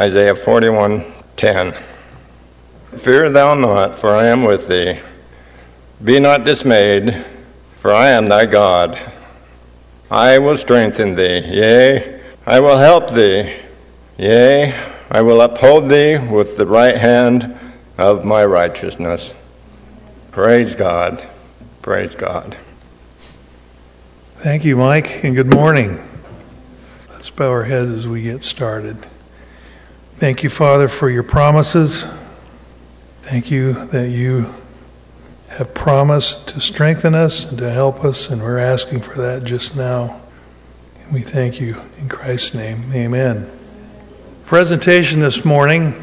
Isaiah 41:10. Fear thou not, for I am with thee. Be not dismayed, for I am thy God. I will strengthen thee, yea, I will help thee. Yea, I will uphold thee with the right hand of my righteousness. Praise God. Praise God. Thank you, Mike, and good morning. Let's bow our heads as we get started. Thank you, Father, for your promises. Thank you that you have promised to strengthen us and to help us, and we're asking for that just now. And we thank you in Christ's name. Amen. Presentation this morning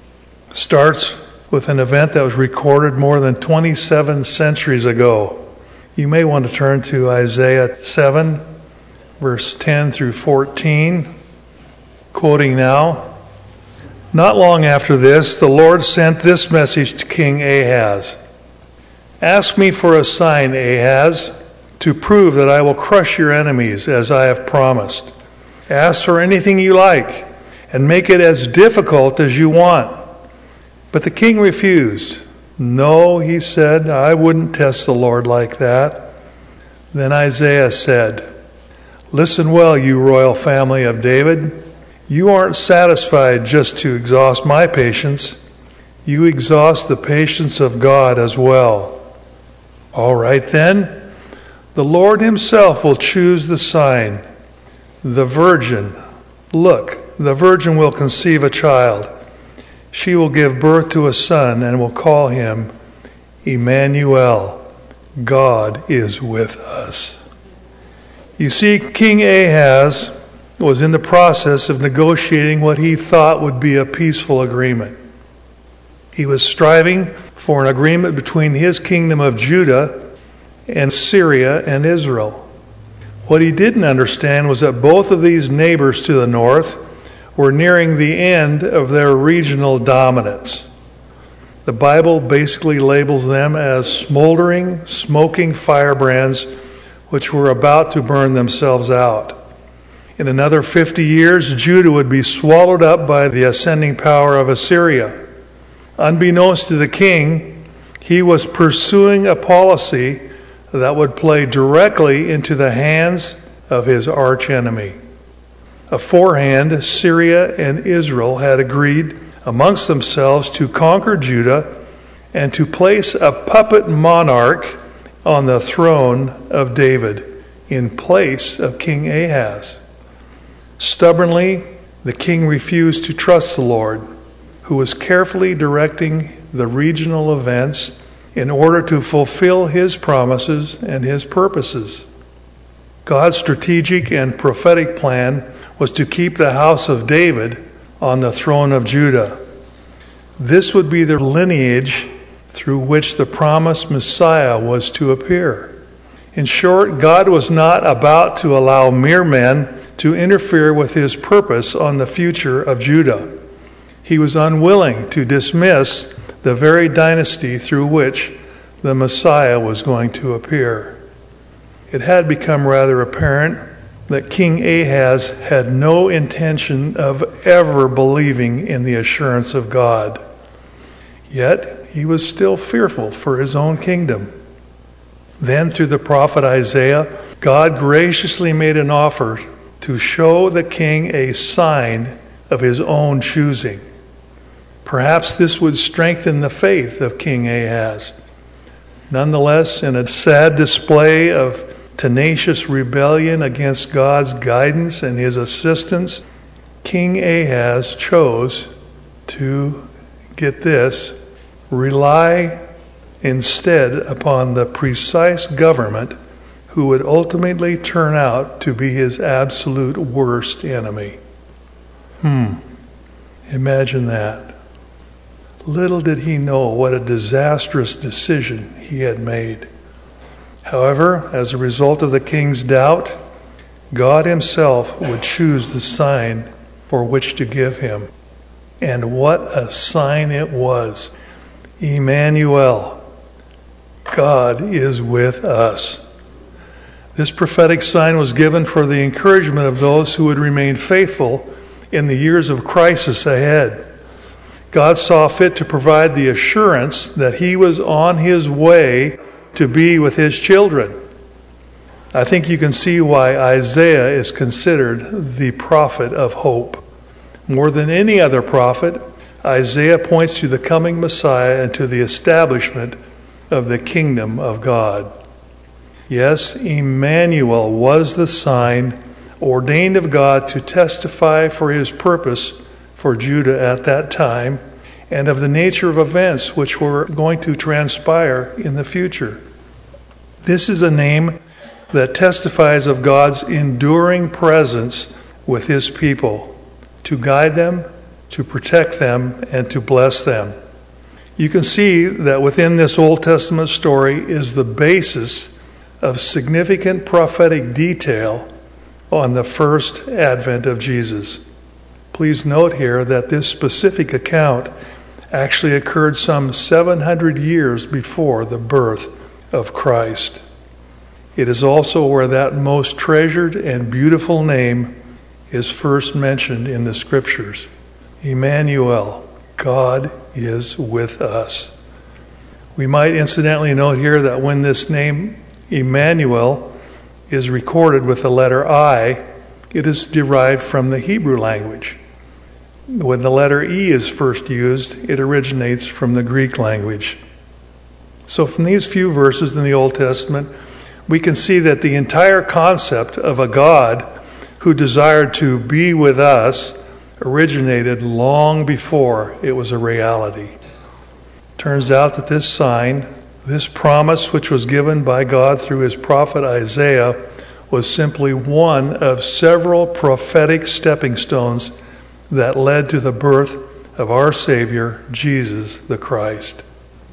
starts with an event that was recorded more than 27 centuries ago. You may want to turn to Isaiah 7, verse 10 through 14, quoting now. Not long after this, the Lord sent this message to King Ahaz. Ask me for a sign, Ahaz, to prove that I will crush your enemies as I have promised. Ask for anything you like and make it as difficult as you want. But the king refused. No, he said, I wouldn't test the Lord like that. Then Isaiah said, listen well, you royal family of David. You aren't satisfied just to exhaust my patience. You exhaust the patience of God as well. All right then, the Lord himself will choose the sign. The virgin, look, the virgin will conceive a child. She will give birth to a son and will call him Emmanuel. God is with us. You see, King Ahaz was in the process of negotiating what he thought would be a peaceful agreement. He was striving for an agreement between his kingdom of Judah and Syria and Israel. What he didn't understand was that both of these neighbors to the north were nearing the end of their regional dominance. The Bible basically labels them as smoldering, smoking firebrands which were about to burn themselves out. In another 50 years, Judah would be swallowed up by the ascending power of Assyria. Unbeknownst to the king, he was pursuing a policy that would play directly into the hands of his archenemy. Aforehand, Syria and Israel had agreed amongst themselves to conquer Judah and to place a puppet monarch on the throne of David in place of King Ahaz. Stubbornly, the king refused to trust the Lord, who was carefully directing the regional events in order to fulfill his promises and his purposes. God's strategic and prophetic plan was to keep the house of David on the throne of Judah. This would be the lineage through which the promised Messiah was to appear. In short, God was not about to allow mere men to interfere with his purpose on the future of Judah. He was unwilling to dismiss the very dynasty through which the Messiah was going to appear. It had become rather apparent that King Ahaz had no intention of ever believing in the assurance of God. Yet he was still fearful for his own kingdom. Then, through the prophet Isaiah, God graciously made an offer to show the king a sign of his own choosing. Perhaps this would strengthen the faith of King Ahaz. Nonetheless, in a sad display of tenacious rebellion against God's guidance and his assistance, King Ahaz chose to, get this, rely instead upon the precise government who would ultimately turn out to be his absolute worst enemy. Imagine that. Little did he know what a disastrous decision he had made. However, as a result of the king's doubt, God himself would choose the sign for which to give him. And what a sign it was. Emmanuel, God is with us. This prophetic sign was given for the encouragement of those who would remain faithful in the years of crisis ahead. God saw fit to provide the assurance that he was on his way to be with his children. I think you can see why Isaiah is considered the prophet of hope. More than any other prophet, Isaiah points to the coming Messiah and to the establishment of the kingdom of God. Yes, Emmanuel was the sign ordained of God to testify for his purpose for Judah at that time, and of the nature of events which were going to transpire in the future. This is a name that testifies of God's enduring presence with his people, to guide them, to protect them, and to bless them. You can see that within this Old Testament story is the basis of significant prophetic detail on the first advent of Jesus. Please note here that this specific account actually occurred some 700 years before the birth of Christ. It is also where that most treasured and beautiful name is first mentioned in the Scriptures. Emmanuel, God is with us. We might incidentally note here that when this name Emmanuel is recorded with the letter I, it is derived from the Hebrew language. When the letter E is first used, it originates from the Greek language. So from these few verses in the Old Testament, we can see that the entire concept of a God who desired to be with us originated long before it was a reality. Turns out that this sign, this promise which was given by God through his prophet Isaiah, was simply one of several prophetic stepping stones that led to the birth of our Savior, Jesus the Christ.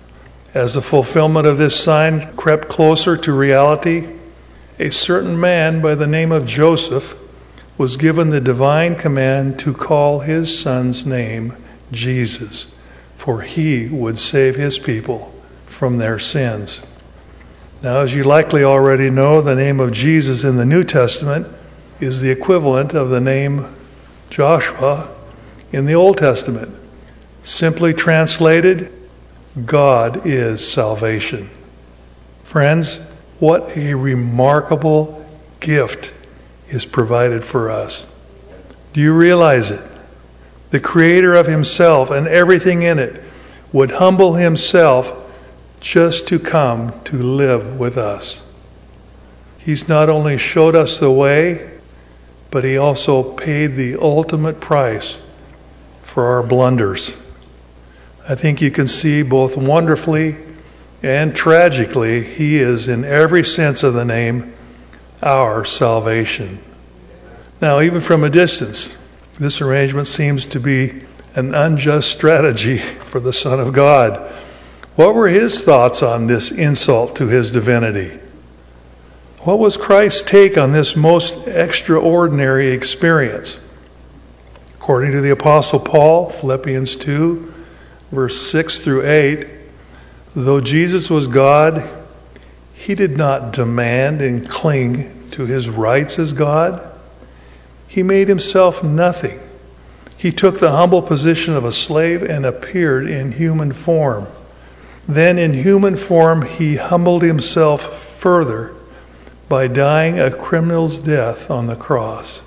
As the fulfillment of this sign crept closer to reality, a certain man by the name of Joseph was given the divine command to call his son's name Jesus, for he would save his people from their sins. Now, as you likely already know, the name of Jesus in the New Testament is the equivalent of the name Joshua in the Old Testament. Simply translated, God is salvation. Friends, what a remarkable gift is provided for us. Do you realize it? The Creator of himself and everything in it would humble himself just to come to live with us. He's not only showed us the way, but he also paid the ultimate price for our blunders. I think you can see both wonderfully and tragically, he is, in every sense of the name, our salvation. Now, even from a distance, this arrangement seems to be an unjust strategy for the Son of God. What were his thoughts on this insult to his divinity? What was Christ's take on this most extraordinary experience? According to the Apostle Paul, Philippians 2, verse 6 through 8, though Jesus was God, he did not demand and cling to his rights as God. He made himself nothing. He took the humble position of a slave and appeared in human form. Then in human form, he humbled himself further by dying a criminal's death on the cross.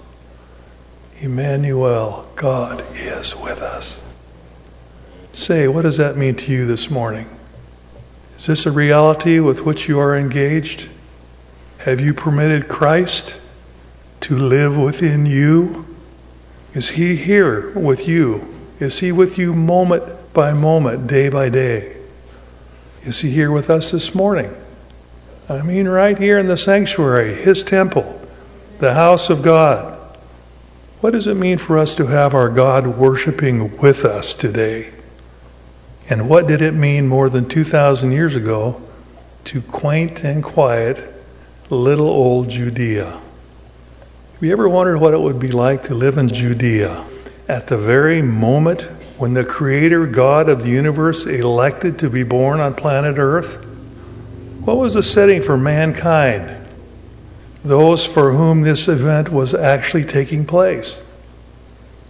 Emmanuel, God is with us. Say, what does that mean to you this morning? Is this a reality with which you are engaged? Have you permitted Christ to live within you? Is he here with you? Is he with you moment by moment, day by day? Is he here with us this morning? I mean, right here in the sanctuary, his temple, the house of God. What does it mean for us to have our God worshiping with us today? And what did it mean more than 2,000 years ago to quaint and quiet little old Judea? Have you ever wondered what it would be like to live in Judea at the very moment when the Creator God of the universe elected to be born on planet Earth? What was the setting for mankind? Those for whom this event was actually taking place.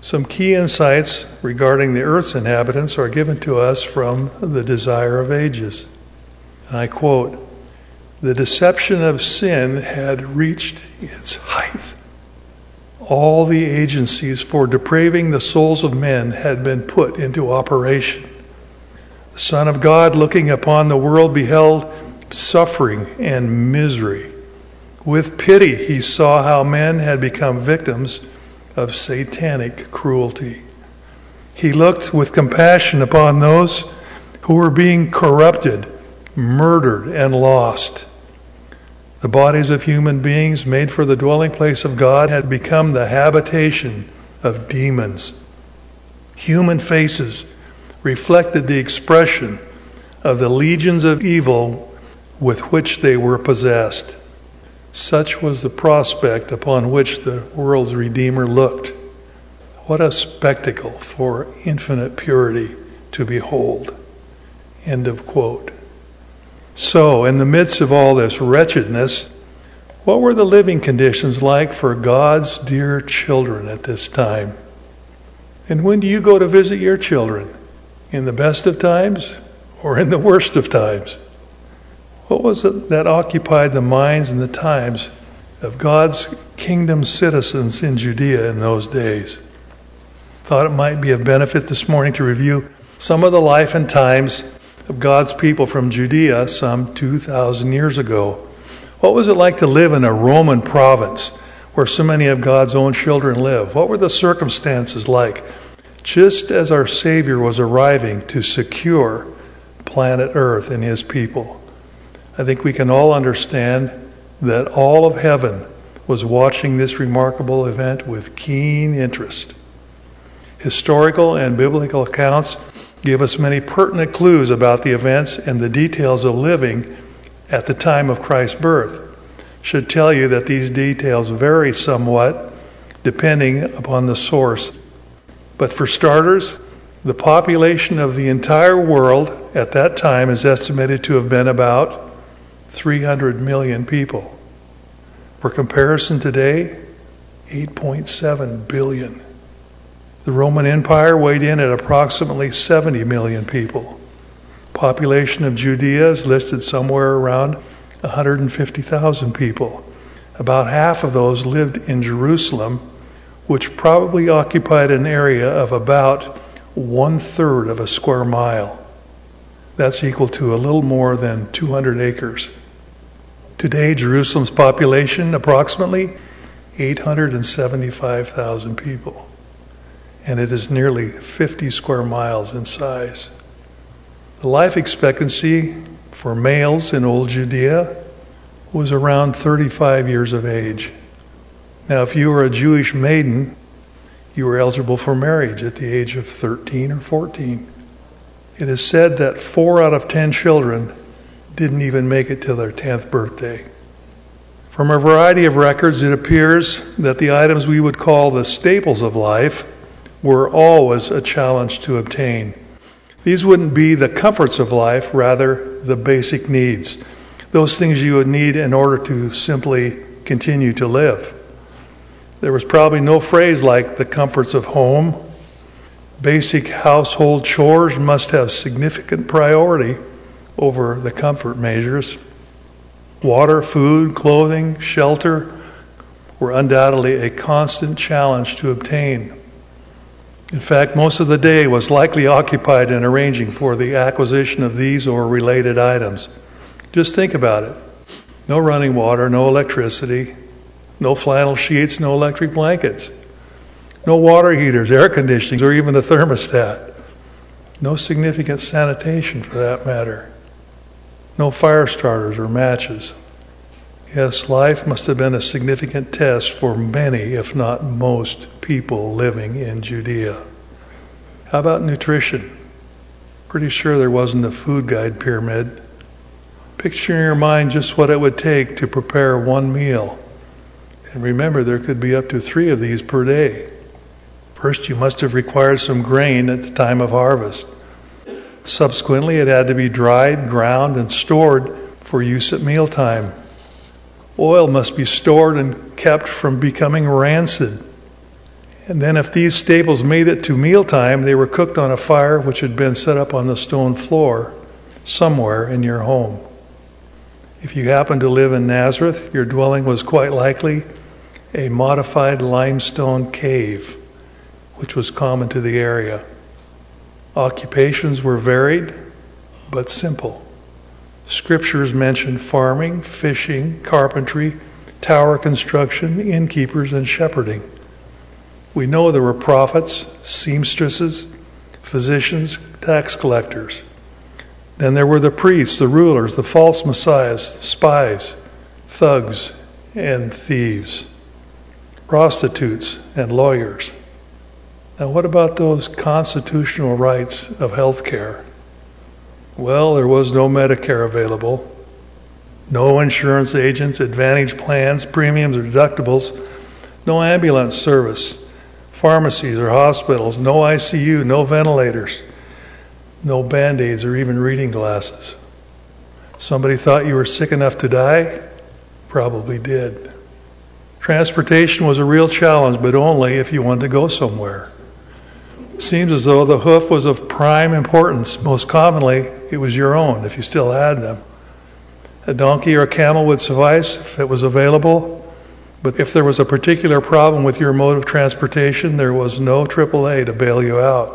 Some key insights regarding the earth's inhabitants are given to us from the Desire of Ages. And I quote, "The deception of sin had reached its height. All the agencies for depraving the souls of men had been put into operation. The Son of God, looking upon the world, beheld suffering and misery. With pity, he saw how men had become victims of satanic cruelty. He looked with compassion upon those who were being corrupted, murdered, and lost. The bodies of human beings made for the dwelling place of God had become the habitation of demons. Human faces reflected the expression of the legions of evil with which they were possessed. Such was the prospect upon which the world's Redeemer looked. What a spectacle for infinite purity to behold." End of quote. So, in the midst of all this wretchedness, what were the living conditions like for God's dear children at this time? And when do you go to visit your children? In the best of times or in the worst of times? What was it that occupied the minds and the times of God's kingdom citizens in Judea in those days? Thought it might be of benefit this morning to review some of the life and times of God's people from Judea some 2,000 years ago. What was it like to live in a Roman province where so many of God's own children live? What were the circumstances like just as our Savior was arriving to secure planet Earth and his people? I think we can all understand that all of heaven was watching this remarkable event with keen interest. Historical and biblical accounts give us many pertinent clues about the events and the details of living at the time of Christ's birth. Should tell you that these details vary somewhat depending upon the source. But for starters, the population of the entire world at that time is estimated to have been about 300 million people. For comparison today, 8.7 billion. The Roman Empire weighed in at approximately 70 million people. Population of Judea is listed somewhere around 150,000 people. About half of those lived in Jerusalem, which probably occupied an area of about 1/3 of a square mile. That's equal to a little more than 200 acres. Today, Jerusalem's population, approximately 875,000 people. And it is nearly 50 square miles in size. The life expectancy for males in old Judea was around 35 years of age. Now, if you were a Jewish maiden, you were eligible for marriage at the age of 13 or 14. It is said that 4 out of 10 children didn't even make it till their 10th birthday. From a variety of records, it appears that the items we would call the staples of life were always a challenge to obtain. These wouldn't be the comforts of life, rather the basic needs. Those things you would need in order to simply continue to live. There was probably no phrase like the comforts of home. Basic household chores must have significant priority over the comfort measures. Water, food, clothing, shelter were undoubtedly a constant challenge to obtain. In fact, most of the day was likely occupied in arranging for the acquisition of these or related items. Just think about it. No running water, no electricity, no flannel sheets, no electric blankets, no water heaters, air conditioning, or even a thermostat. No significant sanitation for that matter. No fire starters or matches. Yes, life must have been a significant test for many, if not most, people living in Judea. How about nutrition? Pretty sure there wasn't a food guide pyramid. Picture in your mind just what it would take to prepare one meal. And remember, there could be up to 3 of these per day. First, you must have required some grain at the time of harvest. Subsequently, it had to be dried, ground, and stored for use at mealtime. Oil must be stored and kept from becoming rancid. And then if these staples made it to mealtime, they were cooked on a fire which had been set up on the stone floor somewhere in your home. If you happened to live in Nazareth, your dwelling was quite likely a modified limestone cave, which was common to the area. Occupations were varied, but simple. Scriptures mention farming, fishing, carpentry, tower construction, innkeepers, and shepherding. We know there were prophets, seamstresses, physicians, tax collectors. Then there were the priests, the rulers, the false messiahs, spies, thugs, and thieves, prostitutes, and lawyers. Now, what about those constitutional rights of health care? Well, there was no Medicare available, no insurance agents, advantage plans, premiums, or deductibles, no ambulance service, pharmacies or hospitals, no ICU, no ventilators, no Band-Aids or even reading glasses. Somebody thought you were sick enough to die? Probably did. Transportation was a real challenge, but only if you wanted to go somewhere. It seems as though the hoof was of prime importance. Most commonly, it was your own, if you still had them. A donkey or a camel would suffice if it was available, but if there was a particular problem with your mode of transportation, there was no AAA to bail you out.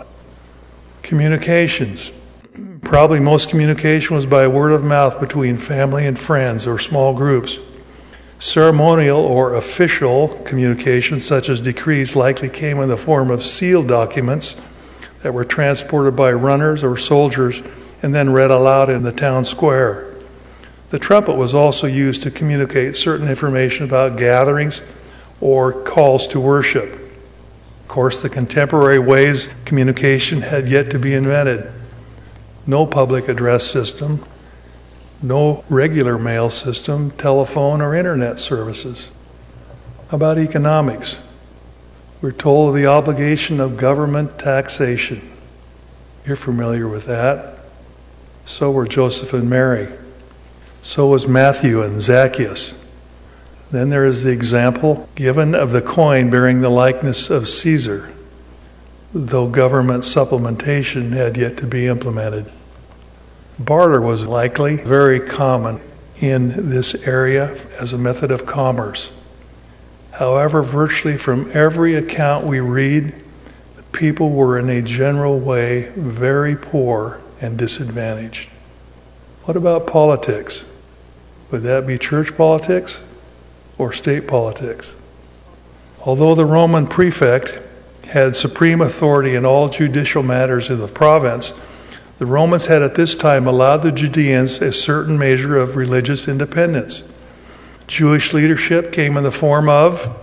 Communications. Probably most communication was by word of mouth between family and friends or small groups. Ceremonial or official communications, such as decrees, likely came in the form of sealed documents that were transported by runners or soldiers and then read aloud in the town square. The trumpet was also used to communicate certain information about gatherings or calls to worship. Of course, the contemporary ways of communication had yet to be invented. No public address system, no regular mail system, telephone, or internet services. How about economics? We're told of the obligation of government taxation. You're familiar with that. So were Joseph and Mary. So was Matthew and Zacchaeus. Then there is the example given of the coin bearing the likeness of Caesar, though government supplementation had yet to be implemented. Barter was likely very common in this area as a method of commerce. However, virtually from every account we read, the people were in a general way very poor and disadvantaged. What about politics? Would that be church politics or state politics? Although the Roman prefect had supreme authority in all judicial matters in the province, the Romans had at this time allowed the Judeans a certain measure of religious independence. Jewish leadership came in the form of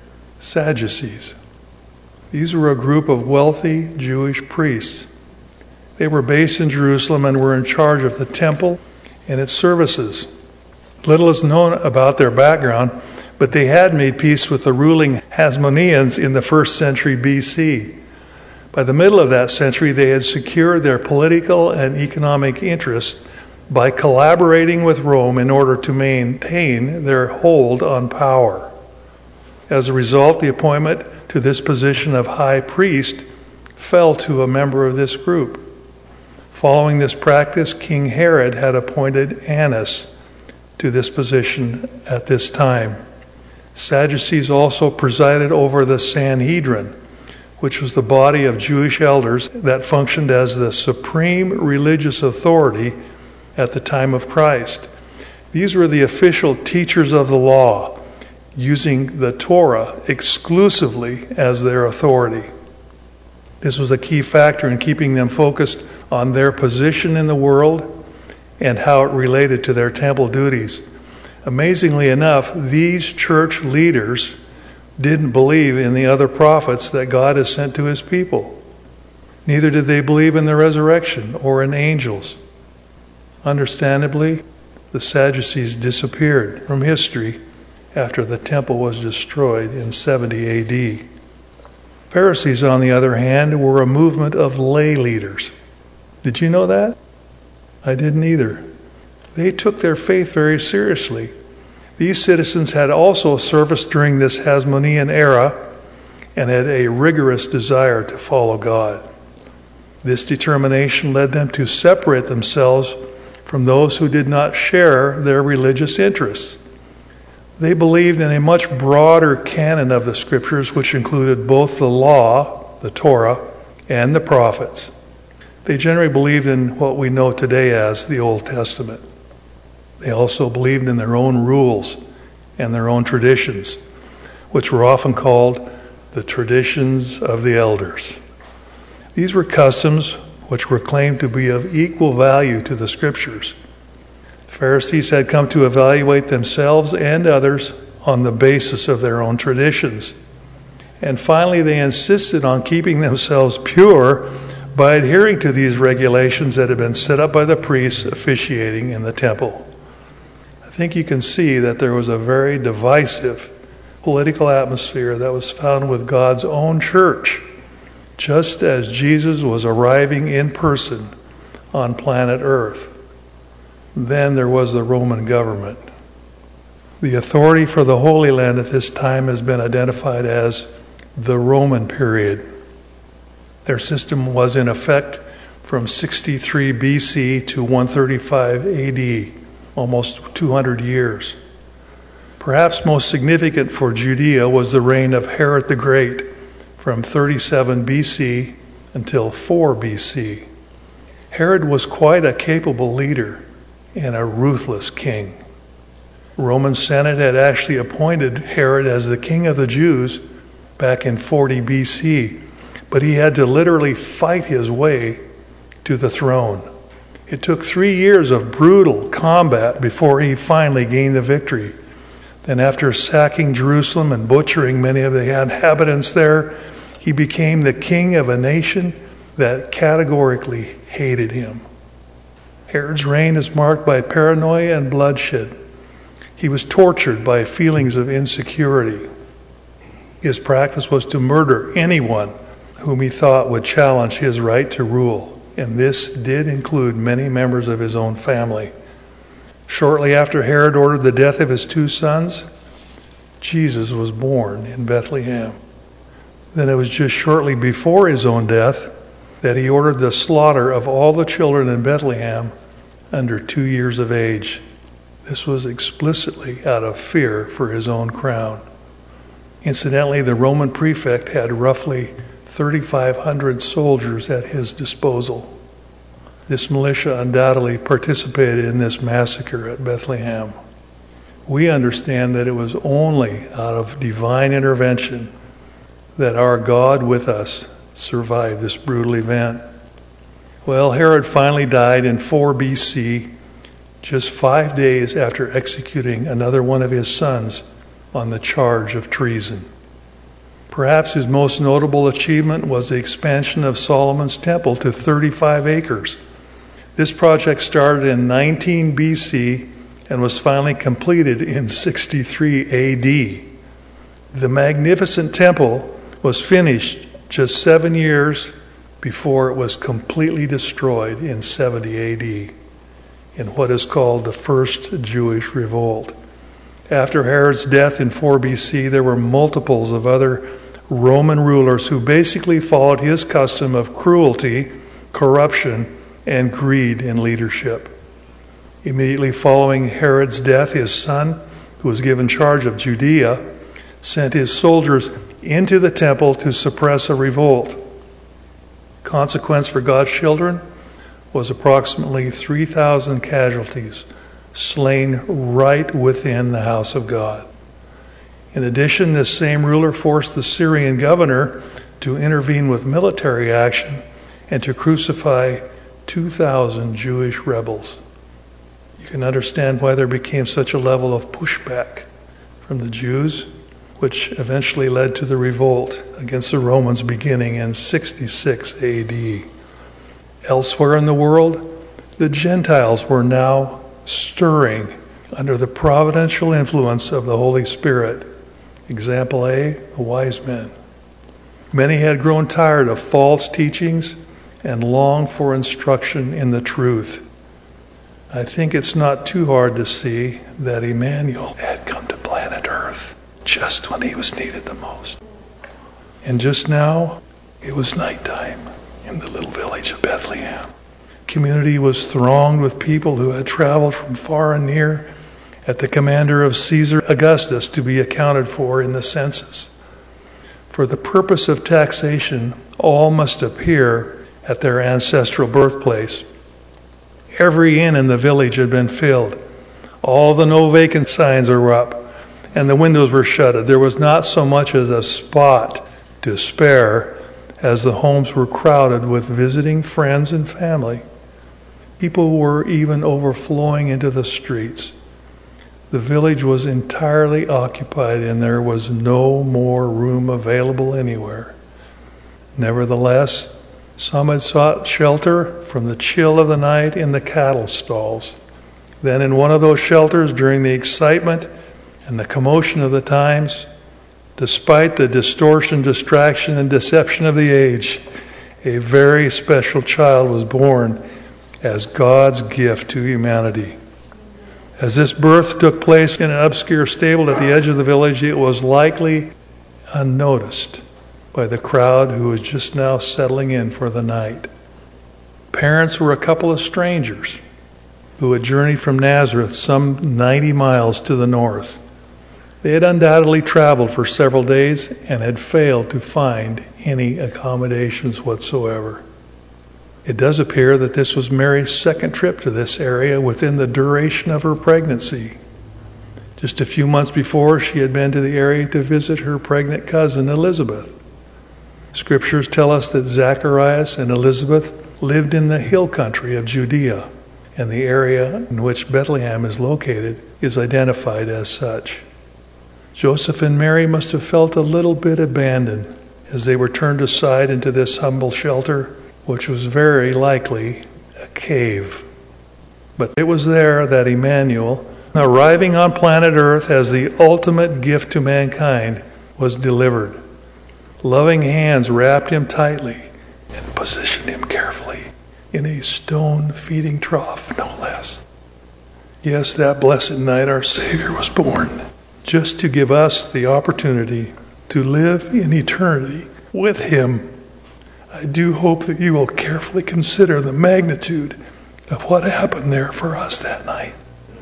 Sadducees. These were a group of wealthy Jewish priests. They were based in Jerusalem and were in charge of the temple and its services. Little is known about their background, but they had made peace with the ruling Hasmoneans in the 1st century BC. By the middle of that century, they had secured their political and economic interests by collaborating with Rome in order to maintain their hold on power. As a result, the appointment to this position of high priest fell to a member of this group. Following this practice, King Herod had appointed Annas to this position at this time. Sadducees also presided over the Sanhedrin, which was the body of Jewish elders that functioned as the supreme religious authority at the time of Christ. These were the official teachers of the law, using the Torah exclusively as their authority. This was a key factor in keeping them focused on their position in the world and how it related to their temple duties. Amazingly enough, these church leaders didn't believe in the other prophets that God has sent to his people. Neither did they believe in the resurrection or in angels. Understandably, the Sadducees disappeared from history after the temple was destroyed in 70 AD. Pharisees, on the other hand, were a movement of lay leaders. Did you know that? I didn't either. They took their faith very seriously. These citizens had also serviced during this Hasmonean era and had a rigorous desire to follow God. This determination led them to separate themselves from those who did not share their religious interests. They believed in a much broader canon of the Scriptures, which included both the law, the Torah, and the prophets. They generally believed in what we know today as the Old Testament. They also believed in their own rules and their own traditions, which were often called the traditions of the elders. These were customs which were claimed to be of equal value to the Scriptures. Pharisees had come to evaluate themselves and others on the basis of their own traditions. And finally, they insisted on keeping themselves pure by adhering to these regulations that had been set up by the priests officiating in the temple. I think you can see that there was a very divisive political atmosphere that was found with God's own church, just as Jesus was arriving in person on planet Earth. Then there was the Roman government. The authority for the Holy Land at this time has been identified as the Roman period. Their system was in effect from 63 BC to 135 AD, almost 200 years. Perhaps most significant for Judea was the reign of Herod the Great from 37 BC until 4 BC. Herod was quite a capable leader and a ruthless king. The Roman Senate had actually appointed Herod as the king of the Jews back in 40 BC, but he had to literally fight his way to the throne. It took 3 years of brutal combat before he finally gained the victory. Then after sacking Jerusalem and butchering many of the inhabitants there, he became the king of a nation that categorically hated him. Herod's reign is marked by paranoia and bloodshed. He was tortured by feelings of insecurity. His practice was to murder anyone whom he thought would challenge his right to rule, and this did include many members of his own family. Shortly after Herod ordered the death of his 2 sons, Jesus was born in Bethlehem. Then it was just shortly before his own death that he ordered the slaughter of all the children in Bethlehem under 2 years of age. This was explicitly out of fear for his own crown. Incidentally, the Roman prefect had roughly 3,500 soldiers at his disposal. This militia undoubtedly participated in this massacre at Bethlehem. We understand that it was only out of divine intervention that our God with us survived this brutal event. Well, Herod finally died in 4 BC, just 5 days after executing another one of his sons on the charge of treason. Perhaps his most notable achievement was the expansion of Solomon's temple to 35 acres. This project started in 19 BC and was finally completed in 63 AD. The magnificent temple was finished just 7 years before it was completely destroyed in 70 AD in what is called the First Jewish Revolt. After Herod's death in 4 BC, there were multiples of other Roman rulers who basically followed his custom of cruelty, corruption, and greed in leadership. Immediately following Herod's death, his son, who was given charge of Judea, sent his soldiers into the temple to suppress a revolt. Consequence for God's children was approximately 3,000 casualties slain right within the house of God. In addition, this same ruler forced the Syrian governor to intervene with military action and to crucify 2,000 Jewish rebels. You can understand why there became such a level of pushback from the Jews, which eventually led to the revolt against the Romans beginning in 66 AD. Elsewhere in the world, the Gentiles were now stirring under the providential influence of the Holy Spirit. Example A, the wise men. Many had grown tired of false teachings and longed for instruction in the truth. I think it's not too hard to see that Emmanuel had come to planet Earth just when he was needed the most. And just now, it was nighttime in the little village of Bethlehem. Community was thronged with people who had traveled from far and near at the commander of Caesar Augustus to be accounted for in the census. For the purpose of taxation, all must appear at their ancestral birthplace. Every inn in the village had been filled. All the no vacant signs were up, and the windows were shuttered. There was not so much as a spot to spare, as the homes were crowded with visiting friends and family. People were even overflowing into the streets. The village was entirely occupied, and there was no more room available anywhere. Nevertheless, some had sought shelter from the chill of the night in the cattle stalls. Then in one of those shelters, during the excitement and the commotion of the times, despite the distortion, distraction, and deception of the age, a very special child was born as God's gift to humanity. As this birth took place in an obscure stable at the edge of the village, it was likely unnoticed by the crowd who was just now settling in for the night. Parents were a couple of strangers who had journeyed from Nazareth some 90 miles to the north. They had undoubtedly traveled for several days and had failed to find any accommodations whatsoever. It does appear that this was Mary's second trip to this area within the duration of her pregnancy. Just a few months before, she had been to the area to visit her pregnant cousin Elizabeth. Scriptures tell us that Zacharias and Elizabeth lived in the hill country of Judea, and the area in which Bethlehem is located is identified as such. Joseph and Mary must have felt a little bit abandoned as they were turned aside into this humble shelter, which was very likely a cave. But it was there that Emmanuel, arriving on planet Earth as the ultimate gift to mankind, was delivered. Loving hands wrapped him tightly and positioned him carefully in a stone feeding trough, no less. Yes, that blessed night our Savior was born, just to give us the opportunity to live in eternity with Him. I do hope that you will carefully consider the magnitude of what happened there for us that night.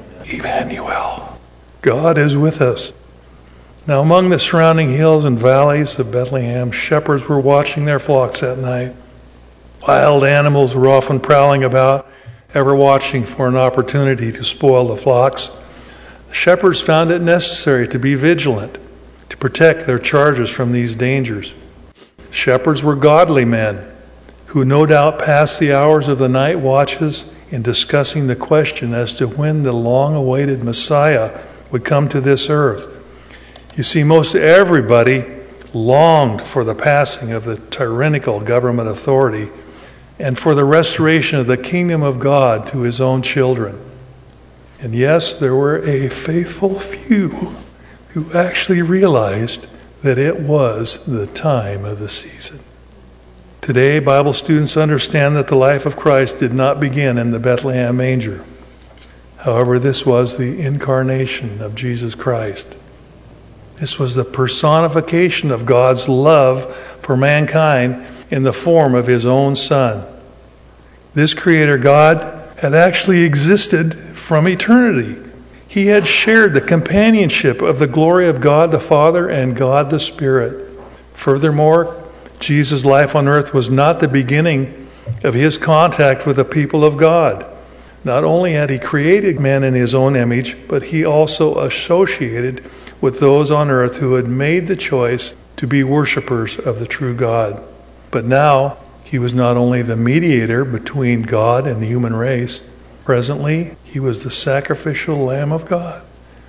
Emmanuel, God is with us. Now, among the surrounding hills and valleys of Bethlehem, shepherds were watching their flocks that night. Wild animals were often prowling about, ever watching for an opportunity to spoil the flocks. The shepherds found it necessary to be vigilant, to protect their charges from these dangers. Shepherds were godly men who no doubt passed the hours of the night watches in discussing the question as to when the long-awaited Messiah would come to this earth. You see, most everybody longed for the passing of the tyrannical government authority and for the restoration of the kingdom of God to His own children. And yes, there were a faithful few who actually realized that it was the time of the season. Today, Bible students understand that the life of Christ did not begin in the Bethlehem manger. However, this was the incarnation of Jesus Christ. This was the personification of God's love for mankind in the form of His own Son. This Creator God had actually existed from eternity. He had shared the companionship of the glory of God the Father and God the Spirit. Furthermore, Jesus' life on earth was not the beginning of His contact with the people of God. Not only had He created man in His own image, but He also associated with those on earth who had made the choice to be worshipers of the true God. But now, He was not only the mediator between God and the human race. Presently, He was the sacrificial Lamb of God,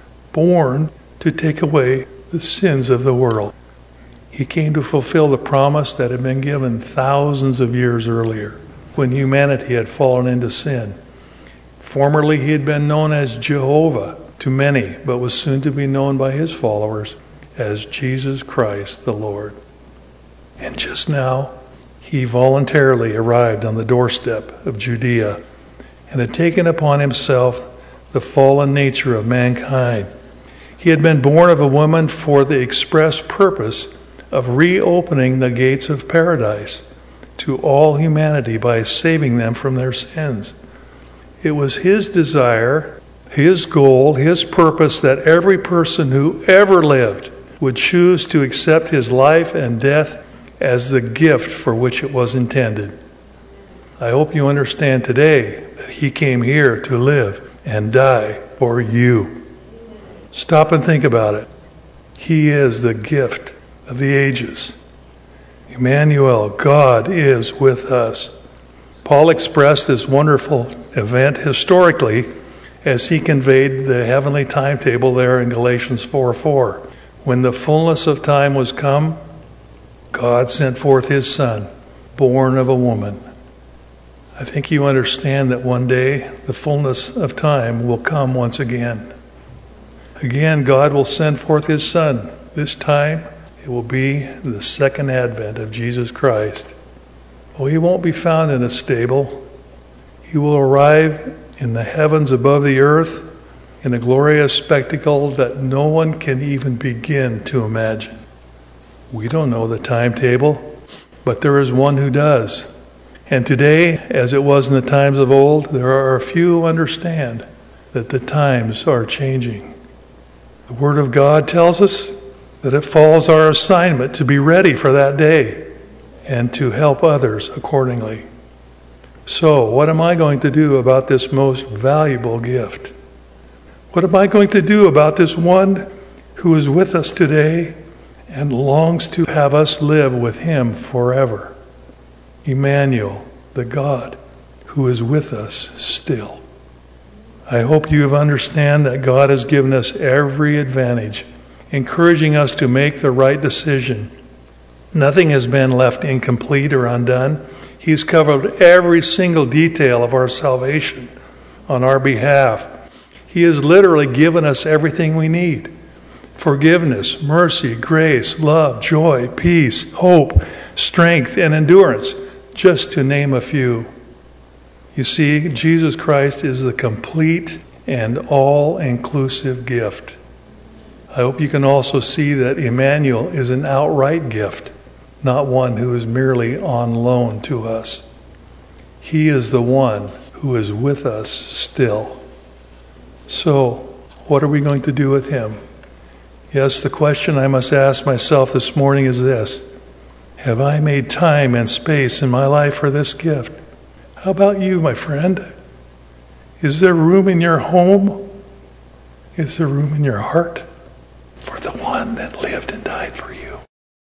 born to take away the sins of the world. He came to fulfill the promise that had been given thousands of years earlier, when humanity had fallen into sin. Formerly, He had been known as Jehovah to many, but was soon to be known by His followers as Jesus Christ the Lord. And just now, He voluntarily arrived on the doorstep of Judea and had taken upon Himself the fallen nature of mankind. He had been born of a woman for the express purpose of reopening the gates of paradise to all humanity by saving them from their sins. It was his desire, his goal, his purpose that every person who ever lived would choose to accept his life and death as the gift for which it was intended. I hope you understand today that he came here to live and die for you. Stop and think about it. He is the gift of the ages. Emmanuel, God is with us. Paul expressed this wonderful event historically as he conveyed the heavenly timetable there in Galatians 4:4. When the fullness of time was come, God sent forth his Son, born of a woman. I think you understand that one day the fullness of time will come once again. Again, God will send forth his Son. This time, it will be the second advent of Jesus Christ. Oh, he won't be found in a stable. He will arrive in the heavens above the earth in a glorious spectacle that no one can even begin to imagine. We don't know the timetable, but there is one who does. And today, as it was in the times of old, there are a few who understand that the times are changing. The Word of God tells us that it falls our assignment to be ready for that day and to help others accordingly. So, what am I going to do about this most valuable gift? What am I going to do about this one who is with us today and longs to have us live with him forever? Emmanuel, the God who is with us still. I hope you understand that God has given us every advantage, encouraging us to make the right decision. Nothing has been left incomplete or undone. He's covered every single detail of our salvation on our behalf. He has literally given us everything we need. Forgiveness, mercy, grace, love, joy, peace, hope, strength, and endurance, just to name a few. You see, Jesus Christ is the complete and all-inclusive gift. I hope you can also see that Emmanuel is an outright gift, not one who is merely on loan to us. He is the one who is with us still. So, what are we going to do with him? Yes, the question I must ask myself this morning is this: have I made time and space in my life for this gift? How about you, my friend? Is there room in your home? Is there room in your heart for the one that lived and died for you?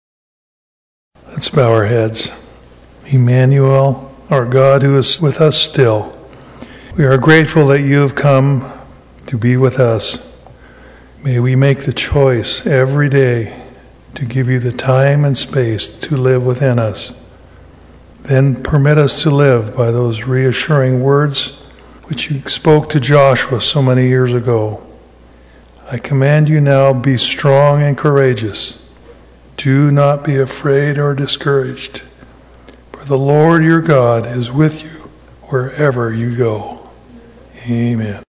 Let's bow our heads. Emmanuel, our God who is with us still, we are grateful that you have come to be with us. May we make the choice every day to give you the time and space to live within us. Then permit us to live by those reassuring words which you spoke to Joshua so many years ago. I command you now, be strong and courageous. Do not be afraid or discouraged, for the Lord your God is with you wherever you go. Amen.